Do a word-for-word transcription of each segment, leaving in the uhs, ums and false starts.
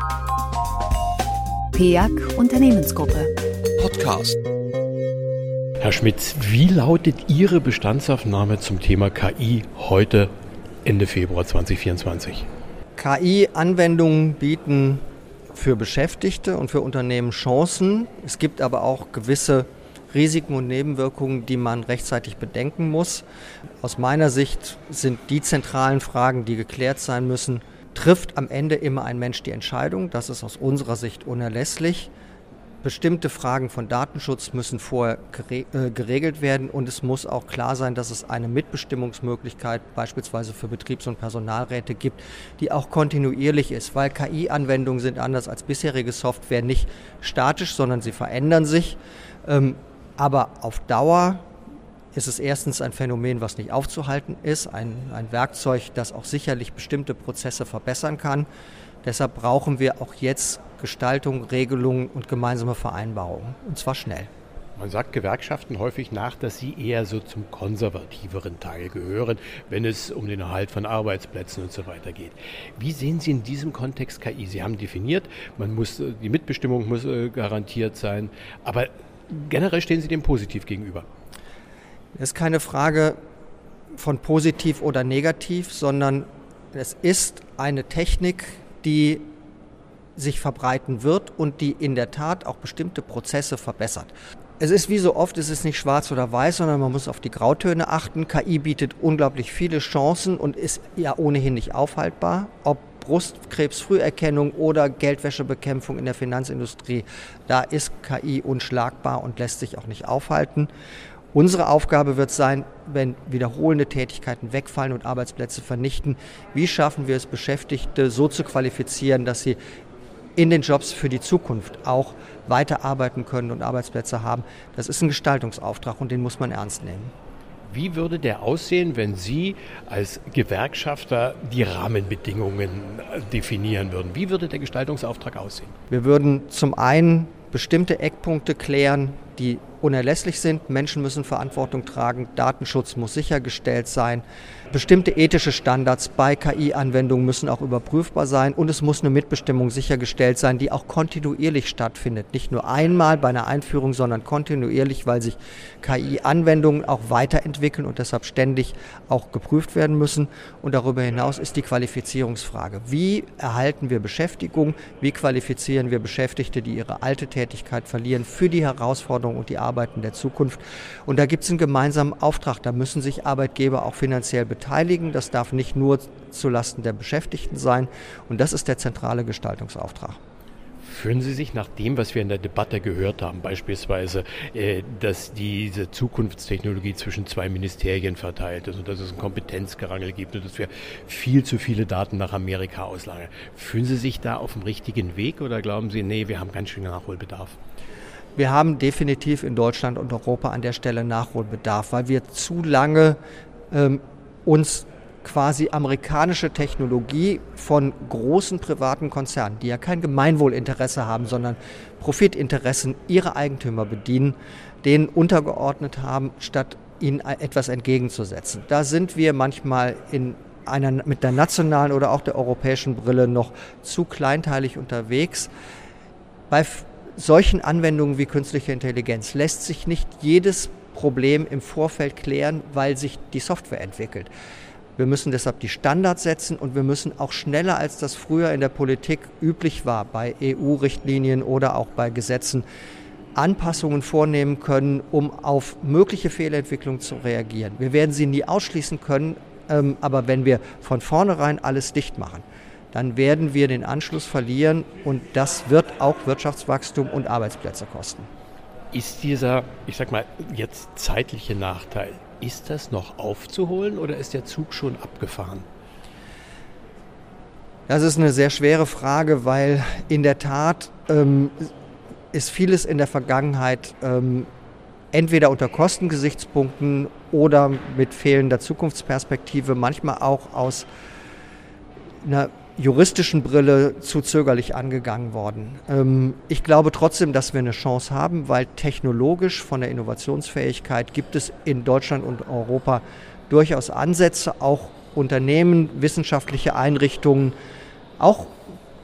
P E A C Unternehmensgruppe. Podcast. Herr Schmitz, wie lautet Ihre Bestandsaufnahme zum Thema K I heute, Ende Februar zwanzig vierundzwanzig? K I-Anwendungen bieten für Beschäftigte und für Unternehmen Chancen. Es gibt aber auch gewisse Risiken und Nebenwirkungen, die man rechtzeitig bedenken muss. Aus meiner Sicht sind die zentralen Fragen, die geklärt sein müssen: Trifft am Ende immer ein Mensch die Entscheidung? Das ist aus unserer Sicht unerlässlich. Bestimmte Fragen von Datenschutz müssen vorher geregelt werden und es muss auch klar sein, dass es eine Mitbestimmungsmöglichkeit beispielsweise für Betriebs- und Personalräte gibt, die auch kontinuierlich ist, weil K I-Anwendungen sind anders als bisherige Software nicht statisch, sondern sie verändern sich. Aber auf Dauer ist es erstens ein Phänomen, was nicht aufzuhalten ist, ein, ein Werkzeug, das auch sicherlich bestimmte Prozesse verbessern kann. Deshalb brauchen wir auch jetzt Gestaltung, Regelungen und gemeinsame Vereinbarungen, und zwar schnell. Man sagt Gewerkschaften häufig nach, dass sie eher so zum konservativeren Teil gehören, wenn es um den Erhalt von Arbeitsplätzen und so weiter geht. Wie sehen Sie in diesem Kontext K I? Sie haben definiert, man muss, die Mitbestimmung muss garantiert sein, aber generell stehen Sie dem positiv gegenüber. Es ist keine Frage von positiv oder negativ, sondern es ist eine Technik, die sich verbreiten wird und die in der Tat auch bestimmte Prozesse verbessert. Es ist wie so oft, es ist nicht schwarz oder weiß, sondern man muss auf die Grautöne achten. K I bietet unglaublich viele Chancen und ist ja ohnehin nicht aufhaltbar. Ob Brustkrebsfrüherkennung oder Geldwäschebekämpfung in der Finanzindustrie, da ist K I unschlagbar und lässt sich auch nicht aufhalten. Unsere Aufgabe wird sein, wenn wiederholende Tätigkeiten wegfallen und Arbeitsplätze vernichten, wie schaffen wir es, Beschäftigte so zu qualifizieren, dass sie in den Jobs für die Zukunft auch weiterarbeiten können und Arbeitsplätze haben. Das ist ein Gestaltungsauftrag und den muss man ernst nehmen. Wie würde der aussehen, wenn Sie als Gewerkschafter die Rahmenbedingungen definieren würden? Wie würde der Gestaltungsauftrag aussehen? Wir würden zum einen bestimmte Eckpunkte klären, die unerlässlich sind. Menschen müssen Verantwortung tragen, Datenschutz muss sichergestellt sein. Bestimmte ethische Standards bei K I-Anwendungen müssen auch überprüfbar sein und es muss eine Mitbestimmung sichergestellt sein, die auch kontinuierlich stattfindet. Nicht nur einmal bei einer Einführung, sondern kontinuierlich, weil sich K I-Anwendungen auch weiterentwickeln und deshalb ständig auch geprüft werden müssen. Und darüber hinaus ist die Qualifizierungsfrage. Wie erhalten wir Beschäftigung? Wie qualifizieren wir Beschäftigte, die ihre alte Tätigkeit verlieren, für die Herausforderungen und die Arbeiten der Zukunft? Und da gibt es einen gemeinsamen Auftrag. Da müssen sich Arbeitgeber auch finanziell beteiligen. Das darf nicht nur zulasten der Beschäftigten sein. Und das ist der zentrale Gestaltungsauftrag. Fühlen Sie sich nach dem, was wir in der Debatte gehört haben, beispielsweise, äh, dass diese Zukunftstechnologie zwischen zwei Ministerien verteilt ist und dass es ein Kompetenzgerangel gibt und dass wir viel zu viele Daten nach Amerika auslagern, fühlen Sie sich da auf dem richtigen Weg oder glauben Sie, nee, wir haben ganz schön Nachholbedarf? Wir haben definitiv in Deutschland und Europa an der Stelle Nachholbedarf, weil wir zu lange ähm, uns quasi amerikanische Technologie von großen privaten Konzernen, die ja kein Gemeinwohlinteresse haben, sondern Profitinteressen ihrer Eigentümer bedienen, denen untergeordnet haben, statt ihnen etwas entgegenzusetzen. Da sind wir manchmal in einer, mit der nationalen oder auch der europäischen Brille noch zu kleinteilig unterwegs. Bei solchen Anwendungen wie künstliche Intelligenz lässt sich nicht jedes Problem im Vorfeld klären, weil sich die Software entwickelt. Wir müssen deshalb die Standards setzen und wir müssen auch schneller, als das früher in der Politik üblich war, bei E U-Richtlinien oder auch bei Gesetzen, Anpassungen vornehmen können, um auf mögliche Fehlentwicklungen zu reagieren. Wir werden sie nie ausschließen können, aber wenn wir von vornherein alles dicht machen, dann werden wir den Anschluss verlieren und das wird auch Wirtschaftswachstum und Arbeitsplätze kosten. Ist dieser, ich sag mal, jetzt zeitliche Nachteil, ist das noch aufzuholen oder ist der Zug schon abgefahren? Das ist eine sehr schwere Frage, weil in der Tat ähm, ist vieles in der Vergangenheit ähm, entweder unter Kostengesichtspunkten oder mit fehlender Zukunftsperspektive, manchmal auch aus einer juristischen Brille zu zögerlich angegangen worden. Ähm, ich glaube trotzdem, dass wir eine Chance haben, weil technologisch von der Innovationsfähigkeit gibt es in Deutschland und Europa durchaus Ansätze, auch Unternehmen, wissenschaftliche Einrichtungen, auch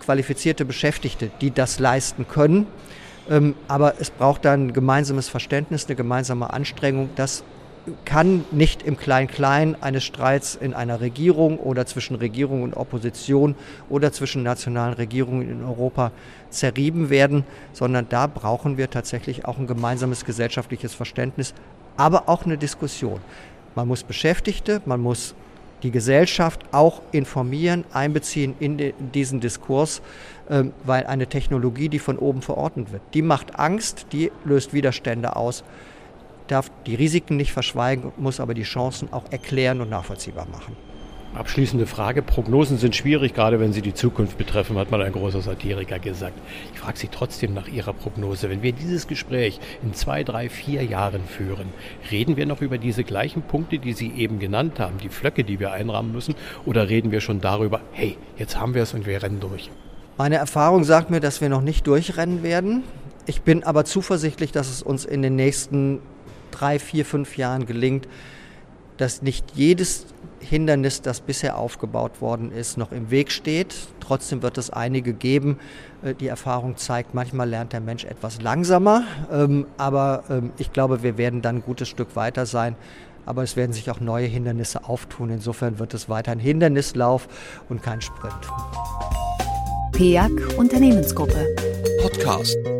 qualifizierte Beschäftigte, die das leisten können. Ähm, aber es braucht dann ein gemeinsames Verständnis, eine gemeinsame Anstrengung. Das kann nicht im Klein-Klein eines Streits in einer Regierung oder zwischen Regierung und Opposition oder zwischen nationalen Regierungen in Europa zerrieben werden, sondern da brauchen wir tatsächlich auch ein gemeinsames gesellschaftliches Verständnis, aber auch eine Diskussion. Man muss Beschäftigte, man muss die Gesellschaft auch informieren, einbeziehen in de, diesen Diskurs, ähm, weil eine Technologie, die von oben verordnet wird, die macht Angst, die löst Widerstände aus, darf die Risiken nicht verschweigen, muss aber die Chancen auch erklären und nachvollziehbar machen. Abschließende Frage. Prognosen sind schwierig, gerade wenn sie die Zukunft betreffen, hat mal ein großer Satiriker gesagt. Ich frage Sie trotzdem nach Ihrer Prognose. Wenn wir dieses Gespräch in zwei, drei, vier Jahren führen, reden wir noch über diese gleichen Punkte, die Sie eben genannt haben, die Flöcke, die wir einrahmen müssen, oder reden wir schon darüber, hey, jetzt haben wir es und wir rennen durch? Meine Erfahrung sagt mir, dass wir noch nicht durchrennen werden. Ich bin aber zuversichtlich, dass es uns in den nächsten drei, vier, fünf Jahren gelingt, dass nicht jedes Hindernis, das bisher aufgebaut worden ist, noch im Weg steht. Trotzdem wird es einige geben. Die Erfahrung zeigt, manchmal lernt der Mensch etwas langsamer. Aber ich glaube, wir werden dann ein gutes Stück weiter sein. Aber es werden sich auch neue Hindernisse auftun. Insofern wird es weiter ein Hindernislauf und kein Sprint. P E A C Unternehmensgruppe Podcast.